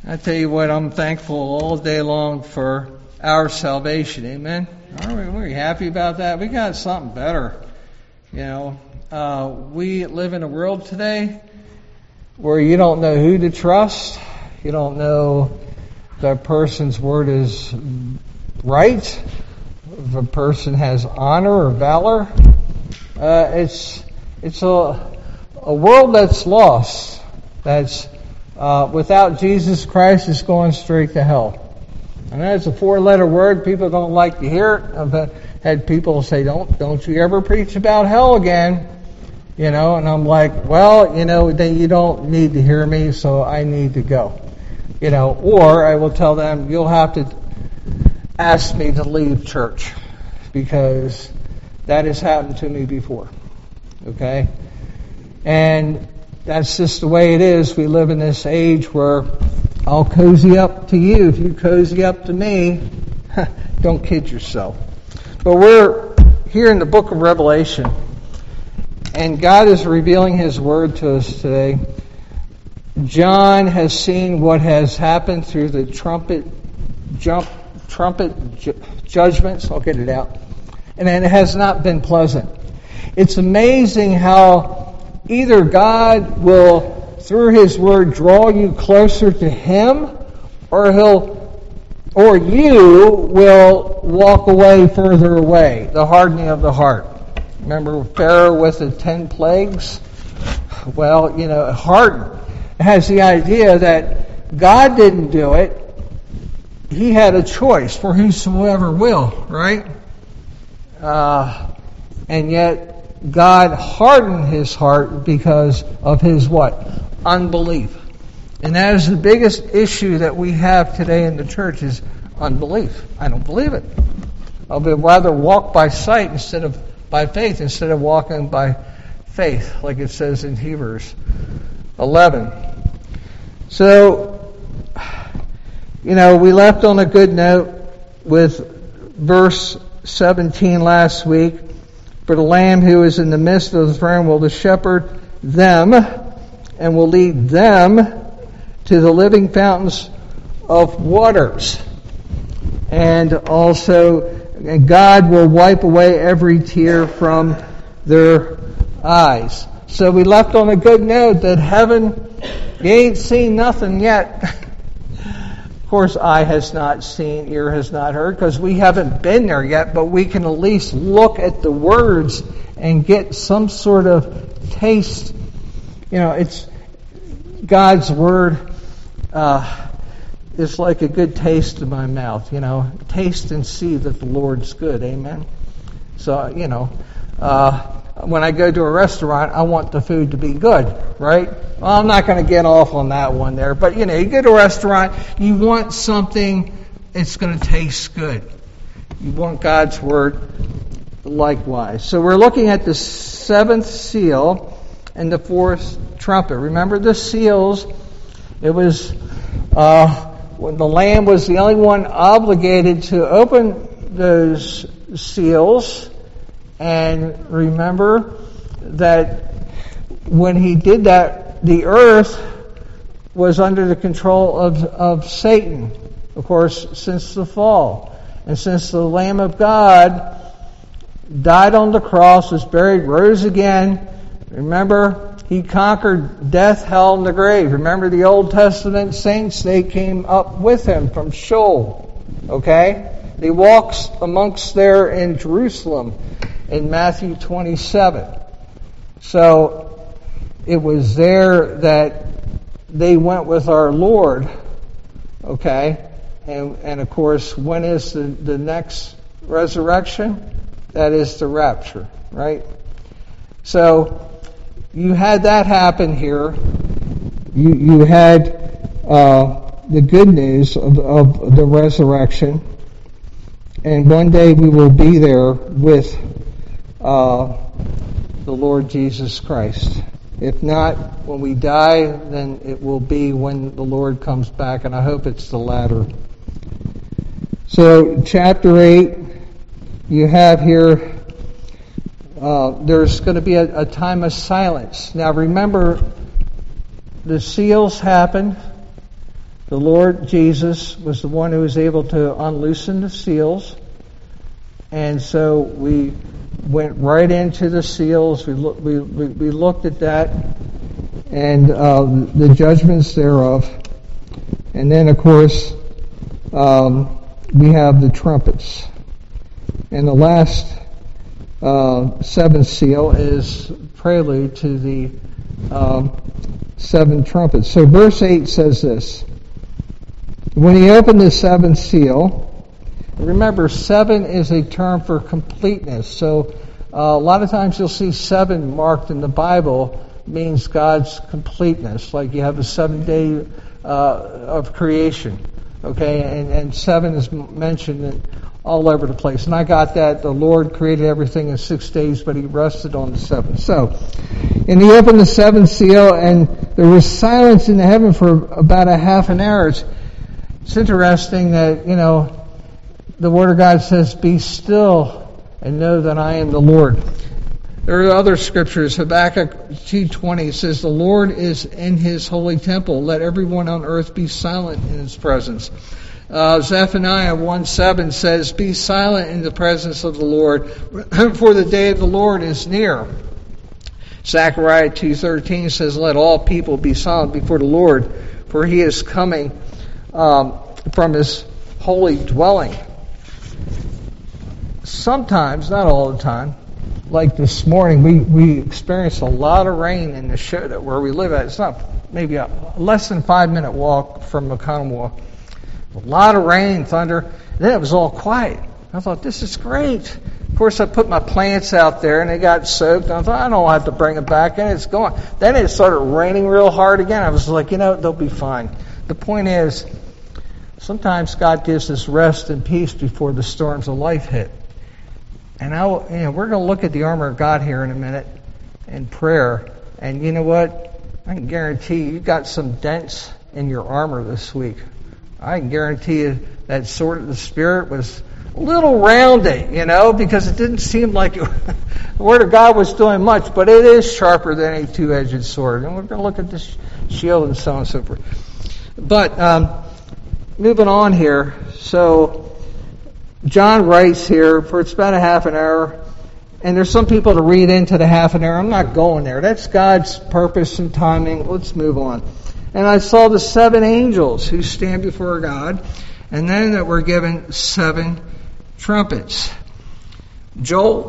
I tell you what, I'm thankful all day long for our salvation. Amen. Aren't we happy about that? We got something better. We live in a world today where you don't know who to trust. You don't know if that person's word is right, if a person has honor or valor. It's a world that's lost. That's without Jesus Christ, is going straight to hell. And that's a 4-letter word. People don't like to hear it. I've had people say, "Don't you ever preach about hell again?" And I'm like, well, then you don't need to hear me, so I need to go. Or I will tell them, you'll have to ask me to leave church, because that has happened to me before. Okay? And that's just the way it is. We live in this age where I'll cozy up to you if you cozy up to me. Don't kid yourself. But we're here in the book of Revelation, and God is revealing His Word to us today. John has seen what has happened through the trumpet judgments. I'll get it out. And it has not been pleasant. It's amazing how either God will, through His Word, draw you closer to Him, or you will walk away further away. The hardening of the heart. Remember Pharaoh with the 10 plagues? Well, hardened. It has the idea that God didn't do it. He had a choice for whosoever will, right? And yet God hardened his heart because of his what? Unbelief. And that is the biggest issue that we have today in the church, is unbelief. I don't believe it. I would rather walk by sight instead of by faith, instead of walking by faith, like it says in Hebrews 11. So, we left on a good note with verse 17 last week. For the Lamb who is in the midst of the throne will shepherd them and will lead them to the living fountains of waters. And also, God will wipe away every tear from their eyes. So we left on a good note that heaven, you ain't seen nothing yet. Of course, eye has not seen, ear has not heard, because we haven't been there yet, but we can at least look at the words and get some sort of taste. It's God's Word is like a good taste in my mouth. Taste and see that the Lord's good. Amen? So, when I go to a restaurant, I want the food to be good, right? Well, I'm not going to get off on that one there. But, you go to a restaurant, you want something that's going to taste good. You want God's Word likewise. So we're looking at the 7th seal and the 4th trumpet. Remember the seals? It was when the Lamb was the only one obligated to open those seals. And remember that when he did that, the earth was under the control of Satan, of course, since the fall. And since the Lamb of God died on the cross, was buried, rose again, remember, he conquered death, hell, and the grave. Remember the Old Testament saints? They came up with him from Sheol. Okay? They walked amongst there in Jerusalem in Matthew 27. So it was there that they went with our Lord. Okay? And of course, when is the next resurrection? That is the rapture, right? So you had that happen here. You had the good news of the resurrection. And one day we will be there with the Lord Jesus Christ. If not, when we die, then it will be when the Lord comes back, and I hope it's the latter. So, chapter 8, you have here, there's going to be a time of silence. Now remember, the seals happened, The Lord Jesus was the one who was able to unloosen the seals. And so we went right into the seals. We looked at that and the judgments thereof. And then, of course, we have the trumpets. And the last seventh seal is prelude to the seven trumpets. So verse 8 says this. When he opened the seventh seal, remember 7 is a term for completeness. So a lot of times you'll see 7 marked in the Bible means God's completeness. Like you have a 7-day of creation. Okay, and 7 is mentioned all over the place. And I got that. The Lord created everything in 6 days, but he rested on the 7th. So, and he opened the 7th seal, and there was silence in the heaven for about a half an hour. It's interesting that, the Word of God says, be still and know that I am the Lord. There are other scriptures. Habakkuk 2:20 says, the Lord is in his holy temple. Let everyone on earth be silent in his presence. Zephaniah 1:7 says, be silent in the presence of the Lord, for the day of the Lord is near. Zechariah 2:13 says, let all people be silent before the Lord, for he is coming from his holy dwelling. Sometimes, not all the time, like this morning, we experienced a lot of rain in the show where we live at. It's not maybe a less than 5-minute walk from Oconomowoc. A lot of rain, thunder. And then it was all quiet. I thought, this is great. Of course, I put my plants out there and they got soaked. I thought, I don't have to bring them back, and it's gone. Then it started raining real hard again. I was like, they'll be fine. The point is, sometimes God gives us rest and peace before the storms of life hit. And we're going to look at the armor of God here in a minute in prayer. And you know what? I can guarantee you got some dents in your armor this week. I can guarantee you that sword of the Spirit was a little rounded, because it didn't seem like the Word of God was doing much, but it is sharper than a two-edged sword. And we're going to look at this shield and so on and so forth. But moving on here, so John writes here, for it's about a half an hour, and there's some people to read into the half an hour. I'm not going there. That's God's purpose and timing. Let's move on. And I saw the 7 angels who stand before God, and then that were given 7 trumpets. Joel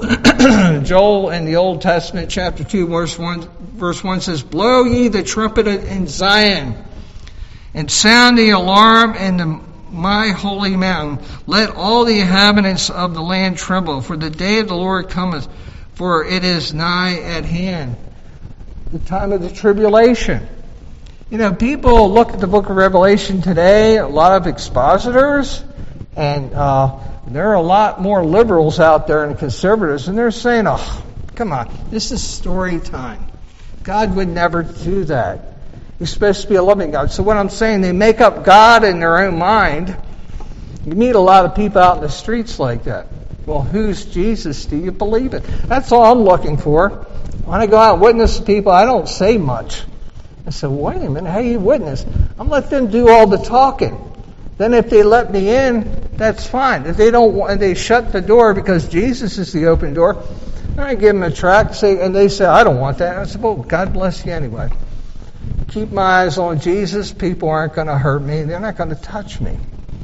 in the Old Testament, chapter 2, verse 1 says, blow ye the trumpet in Zion, and sound the alarm in my holy mountain. Let all the inhabitants of the land tremble, for the day of the Lord cometh, for it is nigh at hand. The time of the tribulation. People look at the book of Revelation today, a lot of expositors, and there are a lot more liberals out there and conservatives, and they're saying, oh, come on, this is story time. God would never do that. He's supposed to be a loving God. So what I'm saying, they make up God in their own mind. You meet a lot of people out in the streets like that. Well, who's Jesus? Do you believe it? That's all I'm looking for. When I go out and witness to people, I don't say much. I said, wait a minute, how do you witness? I'm let them do all the talking. Then if they let me in, that's fine. If they don't want, they shut the door because Jesus is the open door, I give them a tract, and they say, I don't want that. I said, well, God bless you anyway. Keep my eyes on Jesus. People aren't going to hurt me. They're not going to touch me.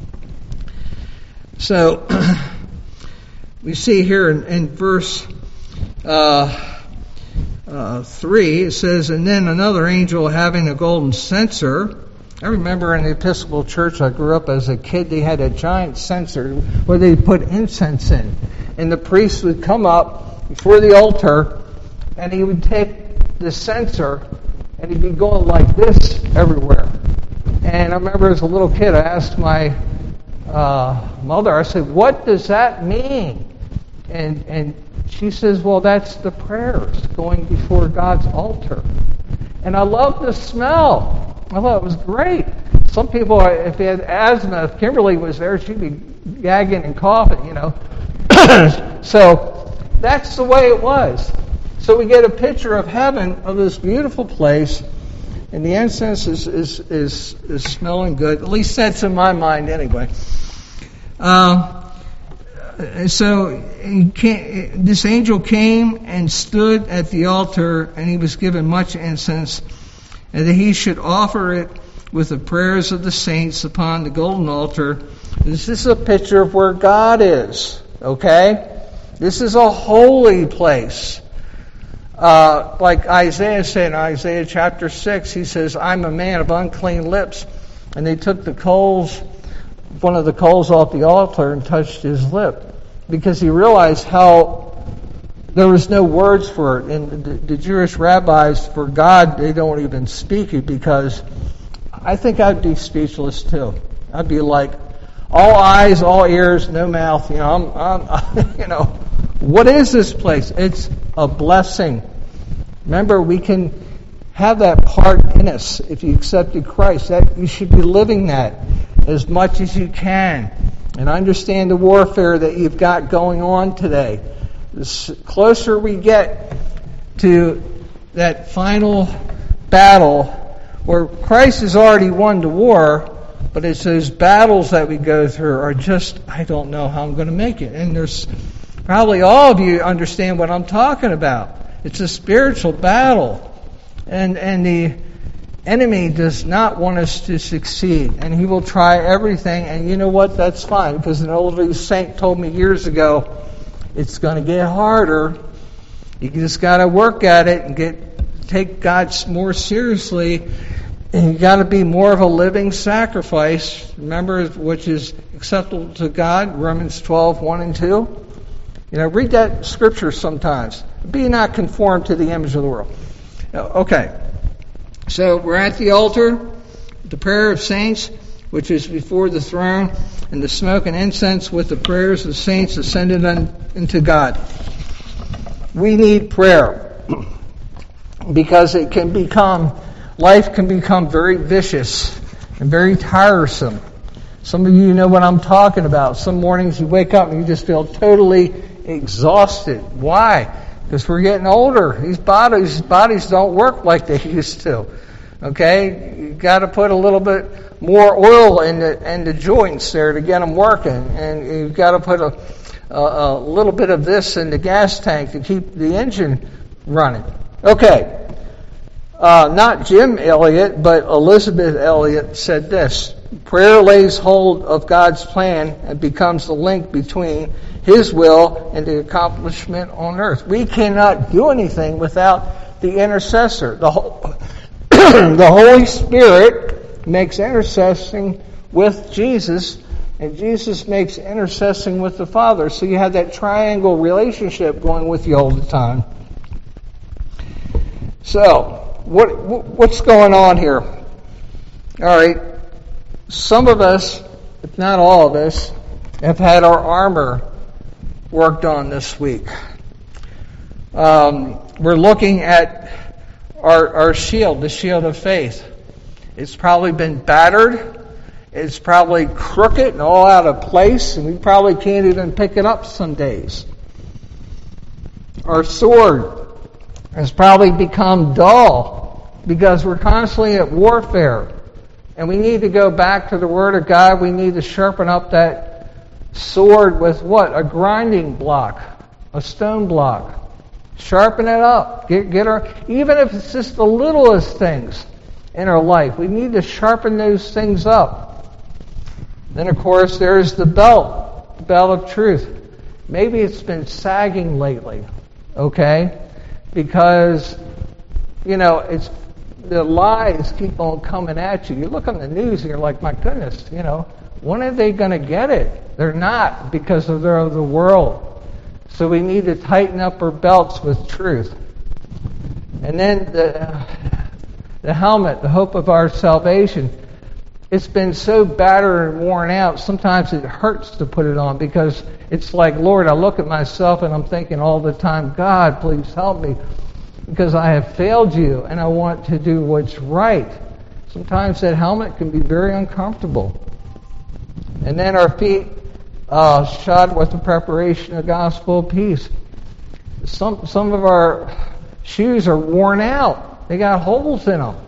So, we see here in verse 3, it says, and then another angel having a golden censer. I remember in the Episcopal Church I grew up as a kid, they had a giant censer where they put incense in. And the priest would come up before the altar, and he would take the censer, and he'd be going like this everywhere. And I remember as a little kid, I asked my mother, I said, what does that mean? And she says, well, that's the prayers going before God's altar. And I love the smell. I thought it was great. Some people, if they had asthma, if Kimberly was there, she'd be gagging and coughing, So that's the way it was. So we get a picture of heaven, of this beautiful place, And the incense is smelling good. At least that's in my mind anyway. So this angel came and stood at the altar, and he was given much incense, and that he should offer it with the prayers of the saints upon the golden altar. This is a picture of where God is, okay? This is a holy place. Like Isaiah said in Isaiah chapter 6, he says, I'm a man of unclean lips. And they took one of the coals off the altar and touched his lip, because he realized how there was no words for it. And the Jewish rabbis, for God, they don't even speak it, because I think I'd be speechless too. I'd be like, all eyes, all ears, no mouth. I'm what is this place? It's a blessing. Remember, we can have that part in us if you accepted Christ. That you should be living that as much as you can, and understand the warfare that you've got going on today. The closer we get to that final battle, where Christ has already won the war, but it's those battles that we go through are just, I don't know how I'm going to make it. And there's probably all of you understand what I'm talking about. It's a spiritual battle. And the enemy does not want us to succeed. And he will try everything. And you know what? That's fine. Because an older saint told me years ago, it's going to get harder. You just got to work at it and take God more seriously. And you got to be more of a living sacrifice. Remember, which is acceptable to God, Romans 12:1 and 2. Read that scripture sometimes. Be not conformed to the image of the world. Okay. So we're at the altar, the prayer of saints, which is before the throne, and the smoke and incense with the prayers of saints ascended into God. We need prayer because life can become very vicious and very tiresome. Some of you know what I'm talking about. Some mornings you wake up and you just feel totally exhausted. Why? Because we're getting older. These bodies don't work like they used to. Okay? You've got to put a little bit more oil in the joints there to get them working. And you've got to put a little bit of this in the gas tank to keep the engine running. Okay. Not Jim Elliot, but Elizabeth Elliot said this: prayer lays hold of God's plan and becomes the link between His will and the accomplishment on earth. We cannot do anything without the intercessor. The Holy Spirit makes intercessing with Jesus, and Jesus makes intercessing with the Father. So you have that triangle relationship going with you all the time. So, what's going on here? All right, some of us, if not all of us, have had our armor worked on this week. We're looking at our shield, the shield of faith. It's probably been battered. It's probably crooked and all out of place, and we probably can't even pick it up some days. Our sword has probably become dull because we're constantly at warfare. And we need to go back to the Word of God. We need to sharpen up that sword with what? A grinding block, a stone block. Sharpen it up. Get our, even if it's just the littlest things in our life, we need to sharpen those things up. Then, of course, there's the belt of truth. Maybe it's been sagging lately, okay? Because, it's the lies keep on coming at you. You look on the news and you're like, my goodness, when are they going to get it? They're not, because they're of the world. So we need to tighten up our belts with truth. And then the helmet, the hope of our salvation. It's been so battered and worn out, sometimes it hurts to put it on because it's like, Lord, I look at myself and I'm thinking all the time, God, please help me because I have failed you and I want to do what's right. Sometimes that helmet can be very uncomfortable. And then our feet shod with the preparation of gospel of peace. Some of our shoes are worn out. They got holes in them.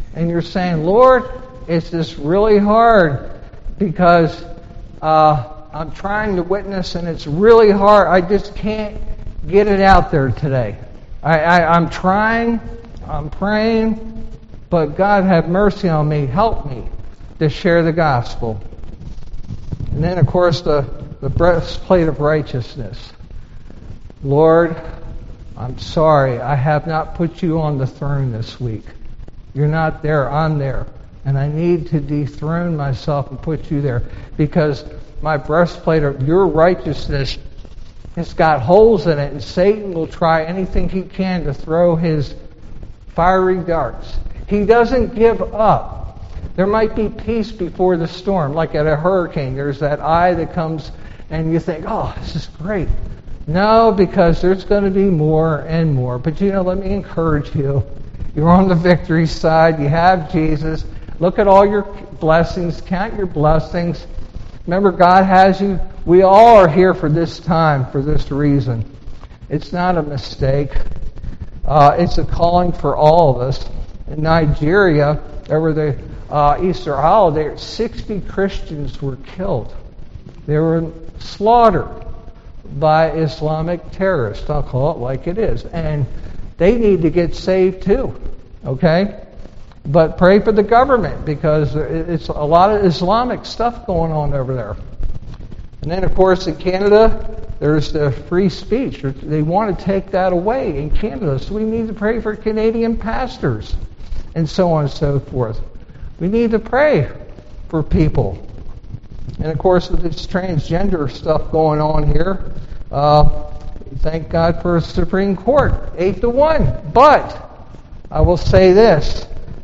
and you're saying, Lord, it's just really hard because I'm trying to witness and it's really hard. I just can't get it out there today. I'm trying, I'm praying, but God have mercy on me. Help me to share the gospel. And then, of course, the breastplate of righteousness. Lord, I'm sorry. I have not put you on the throne this week. You're not there. I'm there. And I need to dethrone myself and put you there. Because my breastplate of your righteousness has got holes in it. And Satan will try anything he can to throw his fiery darts. He doesn't give up. There might be peace before the storm. Like at a hurricane, there's that eye that comes and you think, oh, this is great. No, because there's going to be more and more. But let me encourage you. You're on the victory side. You have Jesus. Look at all your blessings. Count your blessings. Remember, God has you. We all are here for this time, for this reason. It's not a mistake. It's a calling for all of us. In Nigeria, over the Easter holiday, 60 Christians were killed. They were slaughtered by Islamic terrorists. I'll call it like it is. And they need to get saved too. Okay? But pray for the government because it's a lot of Islamic stuff going on over there. And then, of course, in Canada, there's the free speech. They want to take that away in Canada. So we need to pray for Canadian pastors and so on and so forth. We need to pray for people. And, of course, with this transgender stuff going on here, thank God for a Supreme Court, 8-1. But I will say this,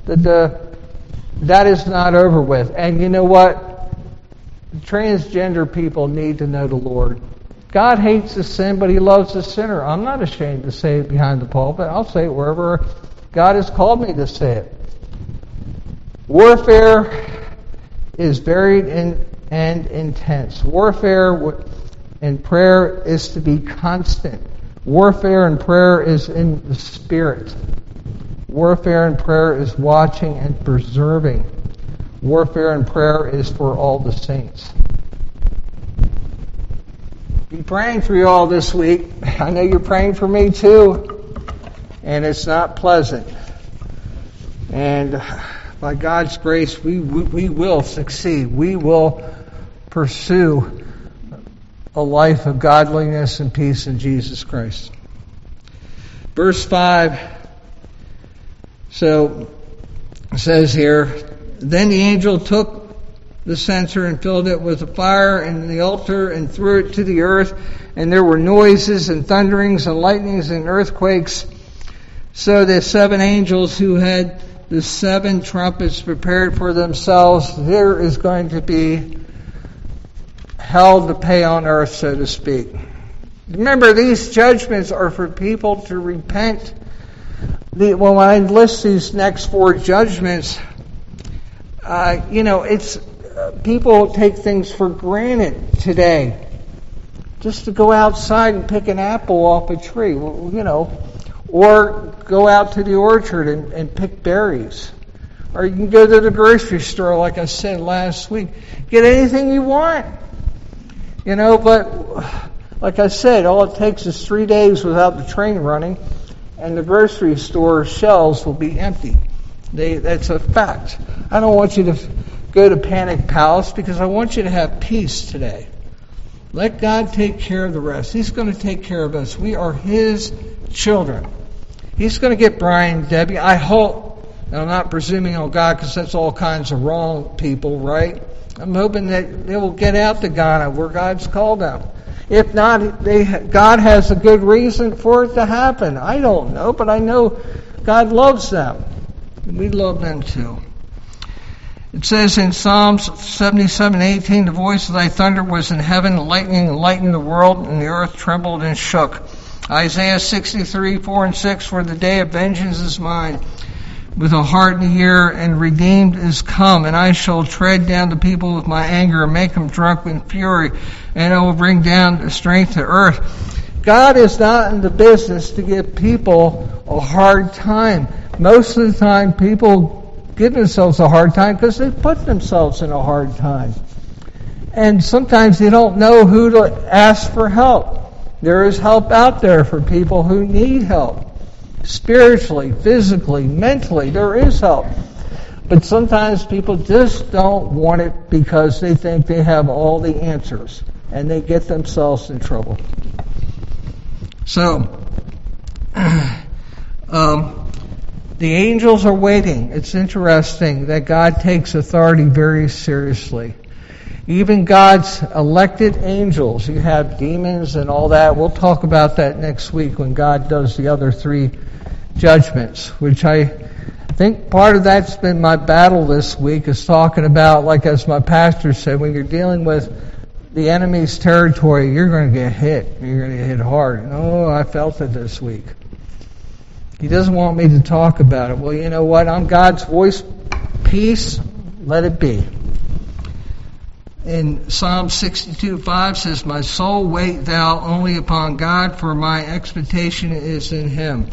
that is not over with. And you know what? Transgender people need to know the Lord. God hates the sin, but He loves the sinner. I'm not ashamed to say it behind the pulpit. I'll say it wherever God has called me to say it. Warfare is varied and intense. Warfare and prayer is to be constant. Warfare and prayer is in the Spirit. Warfare and prayer is watching and preserving. Warfare and prayer is for all the saints. Be praying for you all this week. I know you're praying for me too. And it's not pleasant. And by God's grace, we will succeed. We will pursue a life of godliness and peace in Jesus Christ. Verse 5, so it says here, then the angel took the censer and filled it with the fire and the altar and threw it to the earth, and there were noises and thunderings and lightnings and earthquakes. So the 7 angels who had the 7 trumpets prepared for themselves, there is going to be hell to pay on earth, so to speak. Remember, these judgments are for people to repent. When I list these next 4 judgments, it's people take things for granted today. Just to go outside and pick an apple off a tree, or go out to the orchard and pick berries. Or you can go to the grocery store, like I said last week. Get anything you want. But like I said, all it takes is 3 days without the train running, and the grocery store shelves will be empty. That's a fact. I don't want you to go to Panic Palace because I want you to have peace today. Let God take care of the rest. He's going to take care of us. We are His children. He's going to get Brian and Debbie. I hope, and I'm not presuming on God because that's all kinds of wrong people, right? I'm hoping that they will get out to Ghana where God's called them. If not, God has a good reason for it to happen. I don't know, but I know God loves them. And we love them too. It says in Psalms 77:18, the voice of thy thunder was in heaven, lightning lightened the world, and the earth trembled and shook. Isaiah 63:4-6, for the day of vengeance is mine, with a heart and ear, and redeemed is come, and I shall tread down the people with my anger, and make them drunk with fury, and I will bring down the strength to earth. God is not in the business to give people a hard time. Most of the time, people give themselves a hard time because they put themselves in a hard time. And sometimes they don't know who to ask for help. There is help out there for people who need help. Spiritually, physically, mentally, there is help. But sometimes people just don't want it because they think they have all the answers. And they get themselves in trouble. So, the angels are waiting. It's interesting that God takes authority very seriously. Even God's elected angels, you have demons and all that. We'll talk about that next week when God does the other 3 judgments, which I think part of that's been my battle this week, is talking about, like as my pastor said, when you're dealing with the enemy's territory, you're going to get hit. You're going to get hit hard. And, I felt it this week. He doesn't want me to talk about it. Well, you know what? I'm God's voice. Peace, let it be. In Psalm 62:5 says, "My soul, wait thou only upon God, for my expectation is in Him."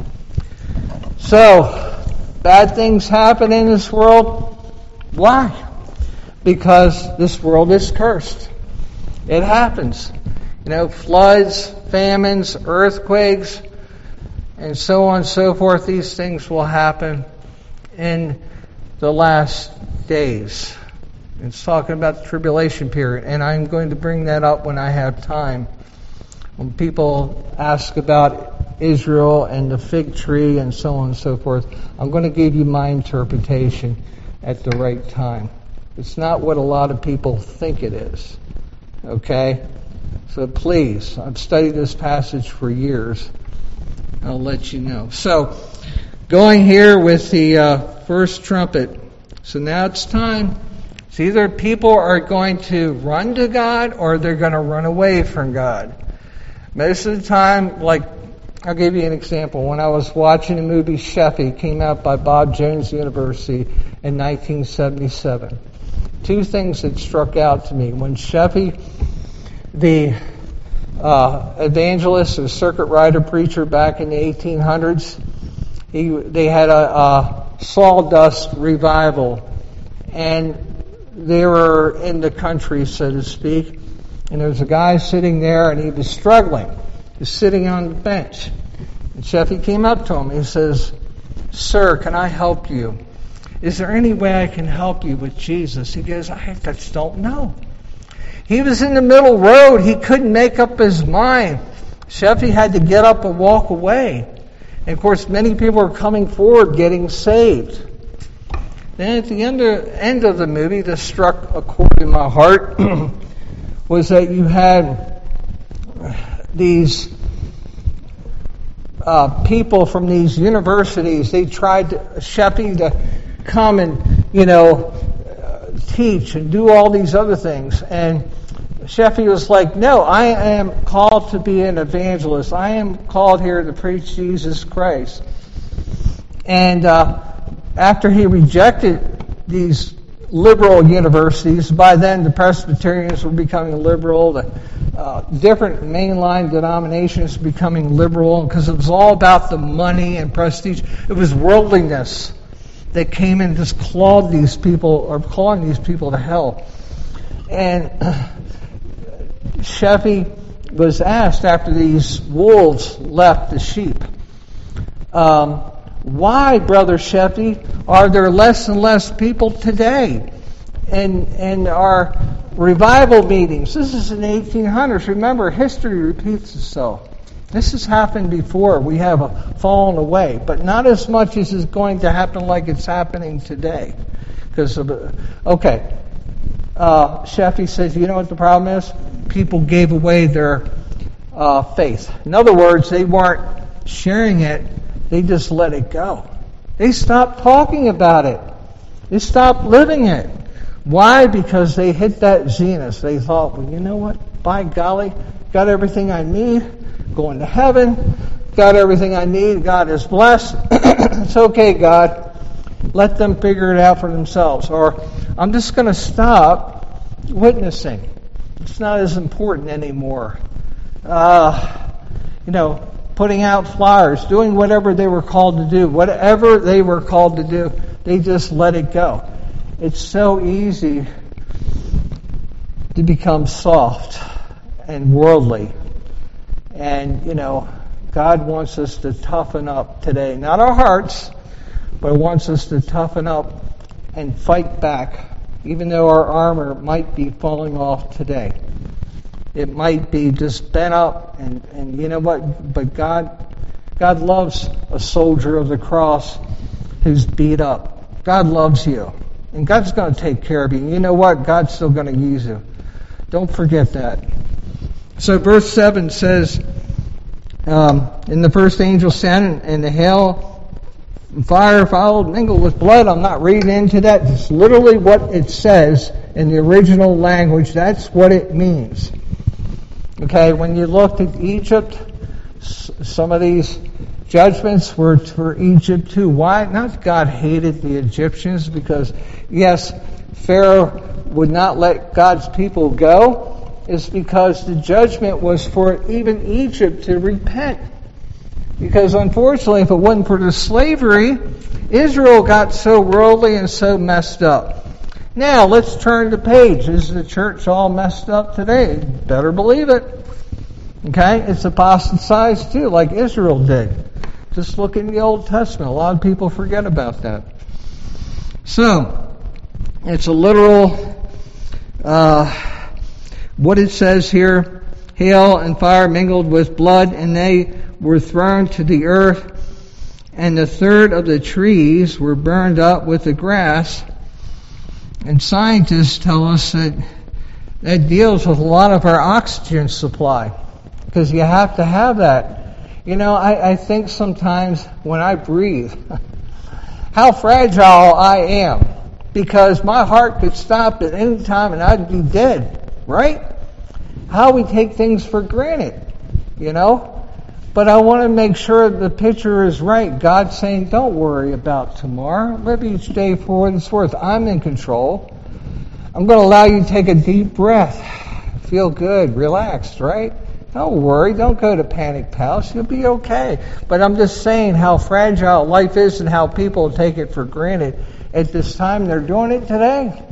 So, bad things happen in this world. Why? Because this world is cursed. It happens. Floods, famines, earthquakes, and so on and so forth. These things will happen in the last days. It's talking about the tribulation period, and I'm going to bring that up when I have time. When people ask about Israel and the fig tree and so on and so forth, I'm going to give you my interpretation at the right time. It's not what a lot of people think it is. Okay? So please, I've studied this passage for years. I'll let you know. So, going here with the first trumpet. So now it's time. It's either people are going to run to God or they're going to run away from God. Most of the time, I'll give you an example. When I was watching the movie Sheffy, came out by Bob Jones University in 1977. 2 things that struck out to me. When Sheffy, the evangelist or circuit rider preacher back in the 1800s, they had a sawdust revival, and they were in the country, so to speak, and there was a guy sitting there, and he was struggling. He was sitting on the bench, and Sheffy came up to him. He says, "Sir, can I help you? Is there any way I can help you with Jesus?" He goes, "I just don't know." He was in the middle road. He couldn't make up his mind. Sheffy had to get up and walk away. And of course, many people are coming forward getting saved. Then at the end of the movie, this struck a chord in my heart, was that you had these people from these universities. They tried Sheffy to come and, teach and do all these other things. And Sheffy was like, "No, I am called to be an evangelist. I am called here to preach Jesus Christ." And after he rejected these liberal universities, by then the Presbyterians were becoming liberal, the different mainline denominations becoming liberal, because it was all about the money and prestige. It was worldliness that came and just clawing these people to hell. And Sheffy was asked after these wolves left the sheep, "Why, Brother Sheffy, are there less and less people today in our revival meetings?" This is in the 1800s. Remember, history repeats itself. This has happened before. We have fallen away, but not as much as is going to happen like it's happening today. Sheffy says, "You know what the problem is? People gave away their faith. In other words, they weren't sharing it. They just let it go. They stopped talking about it. They stopped living it. Why? Because they hit that zenith. They thought, well, you know what? By golly, got everything I need. Going to heaven. Got everything I need. God is blessed. It's okay, God. Let them figure it out for themselves. Or I'm just going to stop witnessing. It's not as important anymore. Putting out flyers, doing whatever they were called to do. Whatever they were called to do, they just let it go. It's so easy to become soft and worldly. And, God wants us to toughen up today. Not our hearts, but He wants us to toughen up and fight back, even though our armor might be falling off today. It might be just bent up, and you know what? But God loves a soldier of the cross who's beat up. God loves you. And God's going to take care of you. You know what? God's still going to use you. Don't forget that. So verse 7 says, and the first angel sent, and the hail and fire followed, mingled with blood. I'm not reading into that. It's literally what it says in the original language. That's what it means. Okay, when you looked at Egypt, some of these judgments were for Egypt too. Why? Not God hated the Egyptians, because yes, Pharaoh would not let God's people go. It's because the judgment was for even Egypt to repent. Because unfortunately, if it wasn't for the slavery, Israel got so worldly and so messed up. Now, let's turn the page. Is the church all messed up today? Better believe it. Okay? It's apostatized too, like Israel did. Just look in the Old Testament. A lot of people forget about that. So, it's a literal, what it says here, hail and fire mingled with blood, and they were thrown to the earth, and a third of the trees were burned up with the grass. And scientists tell us that deals with a lot of our oxygen supply, because you have to have that. I think sometimes when I breathe, how fragile I am, because my heart could stop at any time and I'd be dead, right? How we take things for granted, But I want to make sure the picture is right. God's saying, don't worry about tomorrow. Live each day for what it's worth. I'm in control. I'm going to allow you to take a deep breath. Feel good, relaxed, right? Don't worry. Don't go to panic palace. You'll be okay. But I'm just saying how fragile life is and how people take it for granted. At this time, they're doing it today.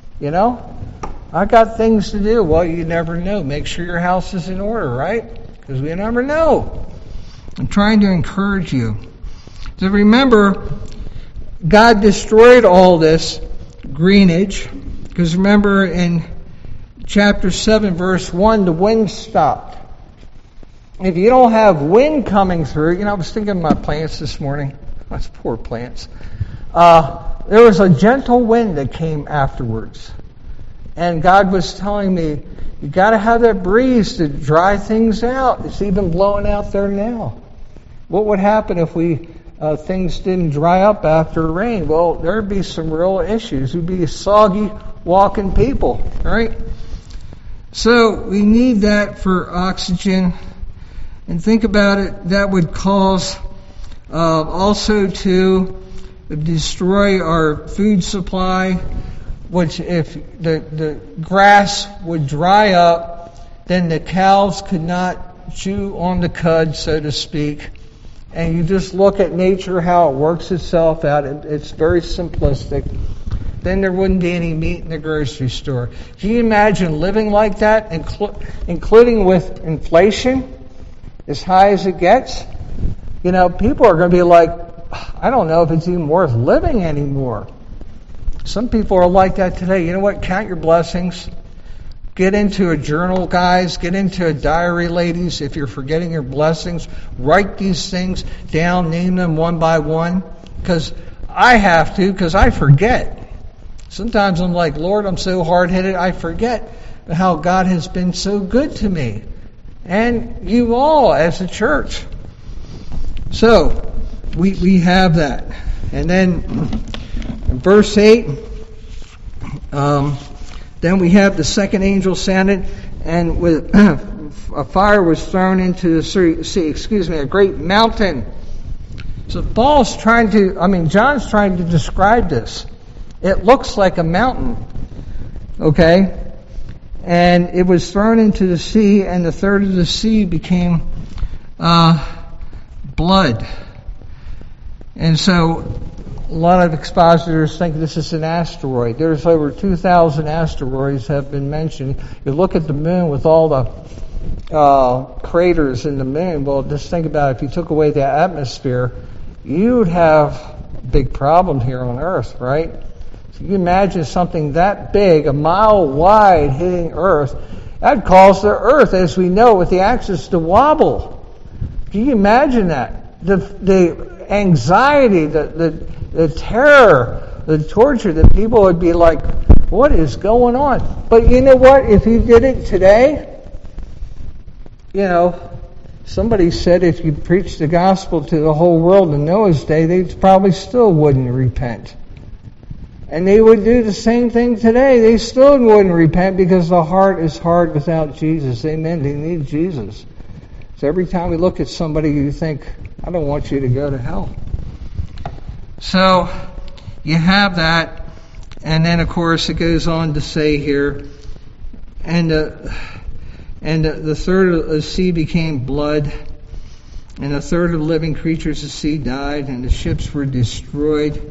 I got things to do. Well, you never know. Make sure your house is in order, right? Because we never know. I'm trying to encourage you. So remember, God destroyed all this greenage. Because remember in chapter 7, verse 1, the wind stopped. If you don't have wind coming through, I was thinking of my plants this morning. That's poor plants. There was a gentle wind that came afterwards. And God was telling me, you got to have that breeze to dry things out. It's even blowing out there now. What would happen if things didn't dry up after rain? Well, there'd be some real issues. We'd be soggy walking people, right? So we need that for oxygen. And think about it, that would cause also to destroy our food supply, which if the grass would dry up, then the cows could not chew on the cud, so to speak. And you just look at nature, how it works itself out. It's very simplistic. Then there wouldn't be any meat in the grocery store. Can you imagine living like that, including with inflation as high as it gets? People are going to be like, I don't know if it's even worth living anymore. Some people are like that today. You know what? Count your blessings. Get into a journal, guys. Get into a diary, ladies. If you're forgetting your blessings, write these things down. Name them one by one. Because I have to, because I forget. Sometimes I'm like, Lord, I'm so hard-headed, I forget how God has been so good to me. And you all as a church. So, we have that. And then, in verse 8, then we have the second angel sounded, and with a fire was thrown into the sea, a great mountain. So John's trying to describe this. It looks like a mountain, okay? And it was thrown into the sea, and the third of the sea became blood. And so, lot of expositors think this is an asteroid. There's over 2,000 asteroids have been mentioned. You look at the moon with all the craters in the moon. Well, just think about it. If you took away the atmosphere, you'd have a big problem here on Earth, right? So you imagine something that big, a mile wide, hitting Earth. That cause the Earth, as we know, with the axis to wobble. Can you imagine that? The anxiety, the terror, the torture that people would be like, what is going on? But you know what? If you did it today, somebody said if you preached the gospel to the whole world in Noah's day, they probably still wouldn't repent. And they would do the same thing today. They still wouldn't repent because the heart is hard without Jesus. Amen. They need Jesus. So every time we look at somebody, you think, I don't want you to go to hell. So you have that. And then, of course, it goes on to say here, and the third of the sea became blood, and a third of the living creatures of the sea died, and the ships were destroyed.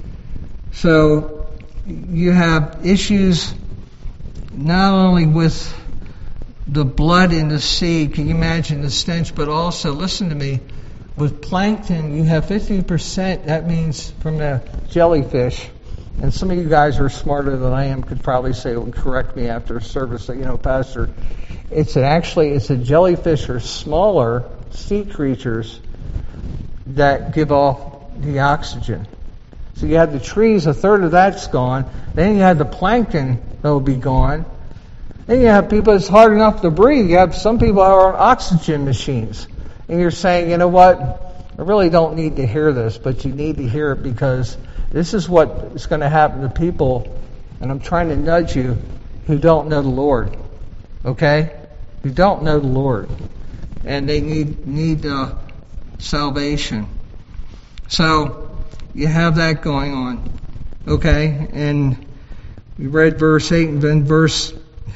So you have issues not only with the blood in the sea, can you imagine the stench, but also, listen to me, with plankton, you have 50%, that means from the jellyfish. And some of you guys are smarter than I am, could probably say, correct me after service, Pastor, it's a jellyfish or smaller sea creatures that give off the oxygen. So you have the trees, a third of that's gone. Then you have the plankton that will be gone. Then you have people it's hard enough to breathe. You have some people who are on oxygen machines. And you're saying, you know what, I really don't need to hear this, but you need to hear it because this is what is going to happen to people, and I'm trying to nudge you, who don't know the Lord. Okay? Who don't know the Lord. And they need salvation. So you have that going on. Okay? And we read verse 8 and then verse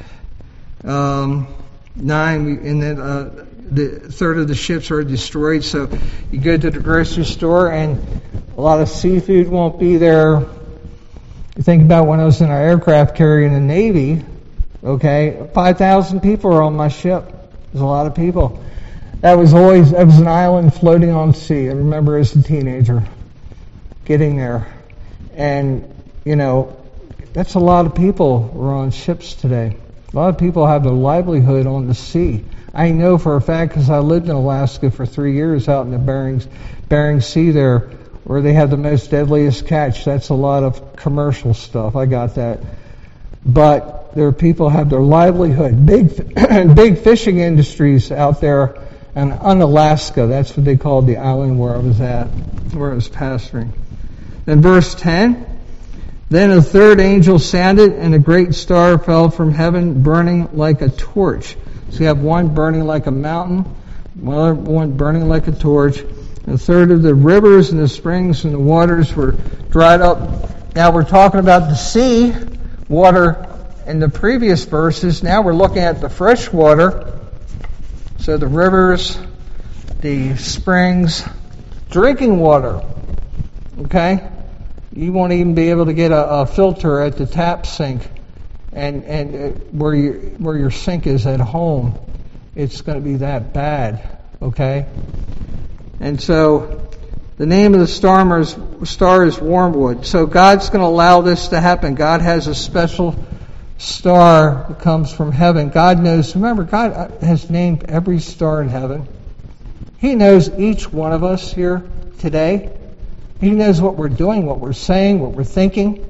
9, and then the third of the ships are destroyed. So you go to the grocery store and a lot of seafood won't be there. You think about when I was in our aircraft carrier in the Navy, okay, 5,000 people are on my ship. There's a lot of people. That was an island floating on the sea. I remember as a teenager getting there. And, that's a lot of people who are on ships today. A lot of people have their livelihood on the sea. I know for a fact because I lived in Alaska for 3 years out in the Bering Sea there, where they have the most deadliest catch. That's a lot of commercial stuff. I got that. But there are people who have their livelihood. Big fishing industries out there and on Alaska. That's what they called the island where I was pastoring. Then verse 10. Then a third angel sounded, and a great star fell from heaven, burning like a torch. So you have one burning like a mountain, one burning like a torch. A third of the rivers and the springs and the waters were dried up. Now we're talking about the sea water in the previous verses. Now we're looking at the fresh water. So the rivers, the springs, drinking water. Okay? You won't even be able to get a filter at the tap sink, and where your sink is at home, it's going to be that bad. Okay, and so the name of the star is Wormwood. So God's going to allow this to happen. God has a special star that comes from heaven. God knows. Remember, God has named every star in heaven. He knows each one of us here today. He knows what we're doing, what we're saying, what we're thinking.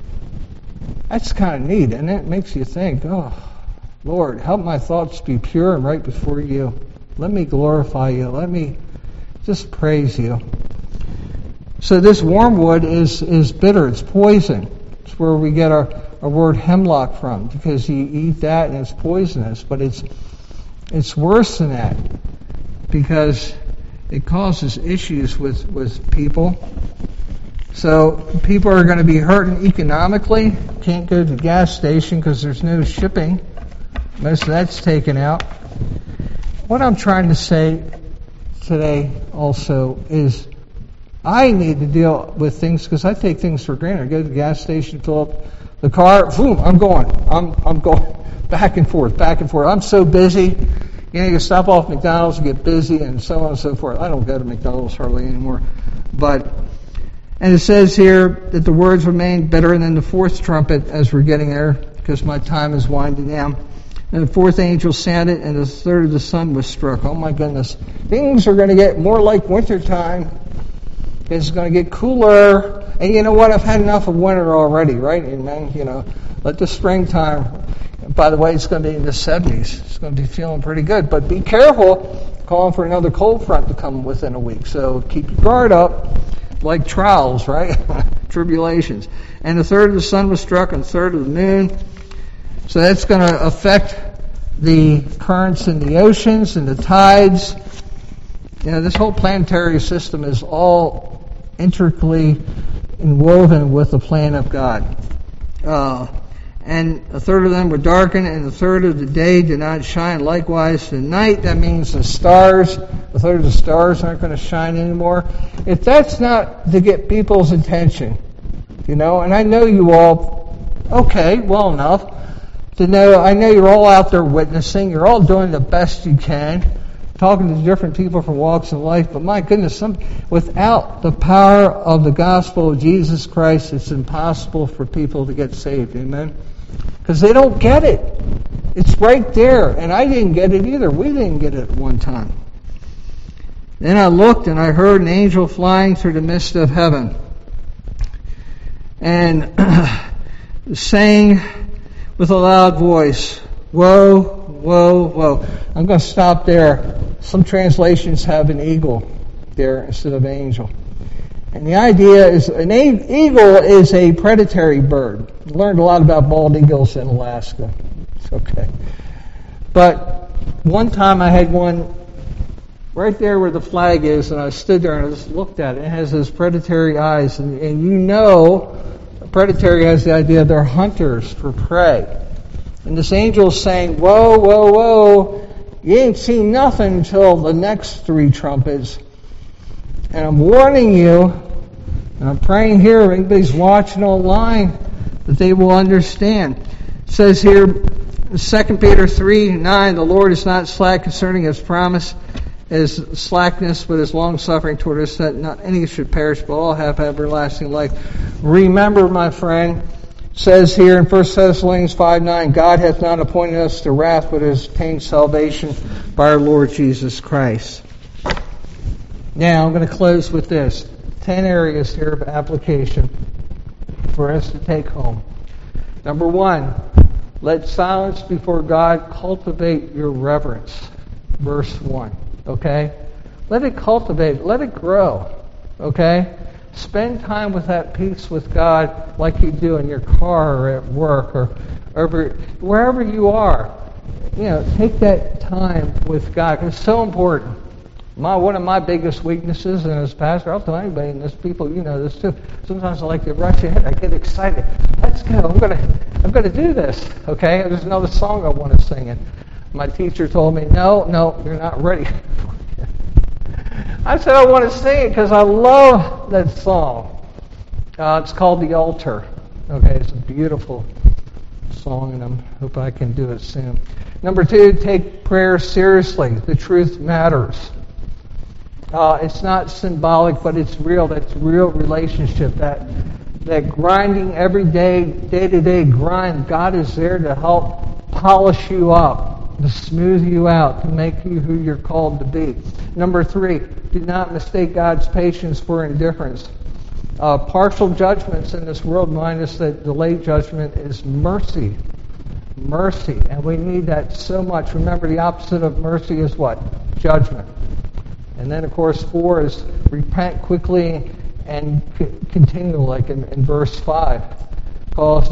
That's kind of neat, and it makes you think, oh, Lord, help my thoughts be pure and right before you. Let me glorify you. Let me just praise you. So this wormwood is bitter. It's poison. It's where we get our word hemlock from, because you eat that and it's poisonous. But it's worse than that, because it causes issues with people. So people are going to be hurting economically. Can't go to the gas station because there's no shipping. Most of that's taken out. What I'm trying to say today also is I need to deal with things because I take things for granted. I go to the gas station, fill up the car, boom, I'm going. I'm going back and forth, back and forth. I'm so busy. You stop off McDonald's and get busy and so on and so forth. I don't go to McDonald's hardly anymore. And it says here that the words remain better than the fourth trumpet as we're getting there because my time is winding down. And the fourth angel sounded and the third of the sun was struck. Oh my goodness. Things are going to get more like wintertime. It's going to get cooler. And you know what? I've had enough of winter already, right? Amen. Let the springtime. By the way, it's going to be in the 70s. It's going to be feeling pretty good. But be careful calling for another cold front to come within a week. So keep your guard up like trials, right? Tribulations. And the third of the sun was struck and the third of the moon. So that's going to affect the currents in the oceans and the tides. This whole planetary system is all intricately woven with the plan of God. And a third of them were darkened, and the third of the day did not shine. Likewise, the night, that means the stars, a third of the stars aren't going to shine anymore. If that's not to get people's attention, and I know you all, okay, well enough, to know, I know you're all out there witnessing, you're all doing the best you can, talking to different people from walks of life, but my goodness, without the power of the gospel of Jesus Christ, it's impossible for people to get saved. Amen? Because they don't get it. It's right there. And I didn't get it either. We didn't get it at one time. Then I looked and I heard an angel flying through the midst of heaven and saying with a loud voice, "Woe, woe, woe." I'm going to stop there. Some translations have an eagle there instead of angel. And the idea is an eagle is a predatory bird. I learned a lot about bald eagles in Alaska. It's okay. But one time I had one right there where the flag is, and I stood there and I just looked at it. It has those predatory eyes. And a predatory has the idea they're hunters for prey. And this angel is saying, "Whoa, whoa, whoa. You ain't seen nothing until the next three trumpets. And I'm warning you, and I'm praying here, if anybody's watching online, that they will understand." It says here, 2 Peter 3:9, "The Lord is not slack concerning his promise, as slackness, but is long-suffering toward us, that not any should perish, but all have everlasting life." Remember, my friend, says here in 1 Thessalonians 5:9, "God hath not appointed us to wrath, but has obtained salvation by our Lord Jesus Christ." Now, I'm going to close with this. 10 areas here of application for us to take home. Number 1, let silence before God cultivate your reverence. Verse 1, okay? Let it cultivate, let it grow, okay? Spend time with that peace with God like you do in your car or at work or wherever you are. Take that time with God. It's so important. One of my biggest weaknesses, and as pastor, I'll tell anybody, and there's people, this too. Sometimes I like to rush ahead. I get excited. Let's go. I'm gonna do this. Okay. There's another song I want to sing, and my teacher told me, no, you're not ready. I said I want to sing it because I love that song. It's called "The Altar." Okay, it's a beautiful song, and I hope I can do it soon. Number 2, take prayer seriously. The truth matters. It's not symbolic, but it's real. That's real relationship. That grinding every day, day-to-day grind. God is there to help polish you up, to smooth you out, to make you who you're called to be. Number 3, do not mistake God's patience for indifference. Partial judgments in this world remind us that delayed judgment is mercy. Mercy. And we need that so much. Remember, the opposite of mercy is what? Judgment. And then, of course, 4 is repent quickly and continue, like in verse 5. Calls,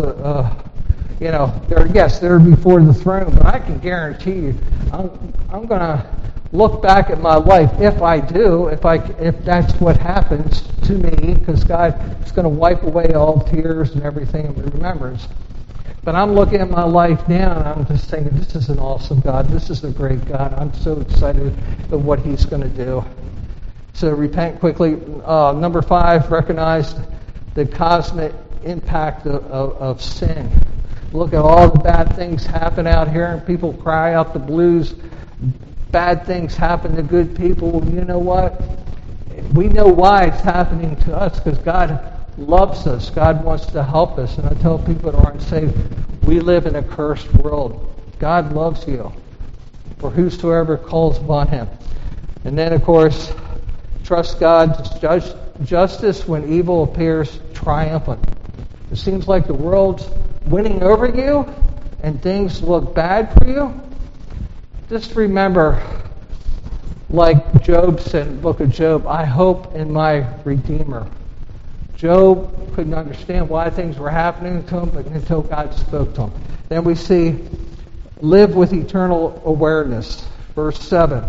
they're before the throne, but I can guarantee you, I'm going to look back at my life if I do, if that's what happens to me, because God is going to wipe away all tears and everything in remembrance. But I'm looking at my life now, and I'm just thinking, this is an awesome God. This is a great God. I'm so excited of what He's going to do. So repent quickly. Number 5, recognize the cosmic impact of sin. Look at all the bad things happen out here, and people cry out the blues. Bad things happen to good people. You know what? We know why it's happening to us, because God loves us. God wants to help us. And I tell people that aren't saved, we live in a cursed world. God loves you, for whosoever calls upon him. And then, of course, trust God's justice when evil appears triumphant. It seems like the world's winning over you and things look bad for you. Just remember, like Job said in the book of Job, I hope in my Redeemer. Job couldn't understand why things were happening to him, but until God spoke to him. Then we see, live with eternal awareness. Verse 7.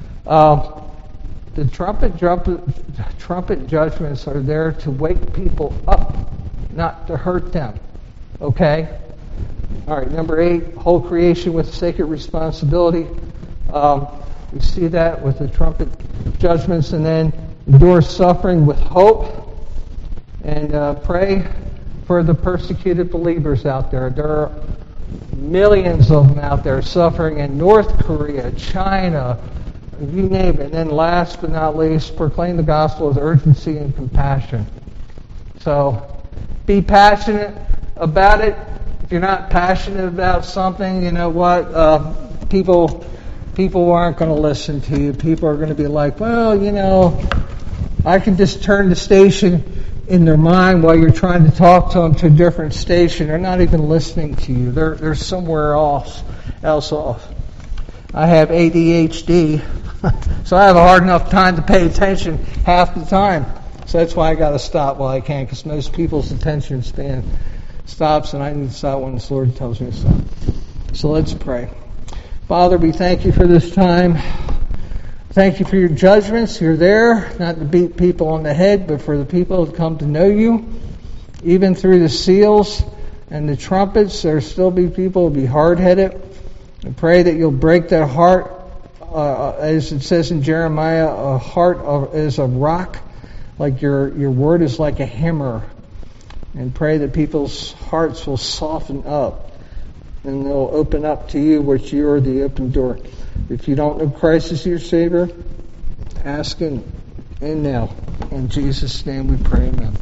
The trumpet judgments are there to wake people up, not to hurt them. Okay? All right, number 8, whole creation with sacred responsibility. We see that with the trumpet judgments, and then endure suffering with hope. And pray for the persecuted believers out there. There are millions of them out there suffering in North Korea, China, you name it. And then last but not least, proclaim the gospel with urgency and compassion. So be passionate about it. If you're not passionate about something, you know what? People aren't going to listen to you. People are going to be like, well, you know, I can just turn the station in their mind while you're trying to talk to them to a different station. They're not even listening to you. They're somewhere else off. I have ADHD, so I have a hard enough time to pay attention half the time. So that's why I got to stop while I can, because most people's attention span stops, and I need to stop when the Lord tells me to stop. So let's pray. Father, we thank you for this time. Thank you for your judgments. You're there, not to beat people on the head, but for the people to come to know you. Even through the seals and the trumpets, there'll still be people who will be hard-headed. I pray that you'll break their heart, as it says in Jeremiah, a heart is a rock, like your word is like a hammer. And pray that people's hearts will soften up and they'll open up to you, which you are the open door. If you don't know Christ as your Savior, ask Him. And now, in Jesus' name we pray, amen.